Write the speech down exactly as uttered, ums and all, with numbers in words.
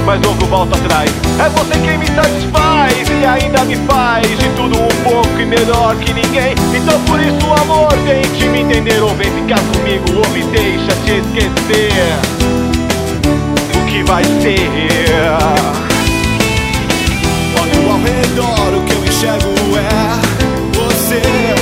mas logo volto atrás. É você quem me satisfaz e ainda me faz de tudo um pouco e melhor que ninguém. Então por isso, amor, tente me entender, ou vem ficar comigo, ou me deixa te esquecer o que vai ser. Olho ao redor, o que eu enxergo é você.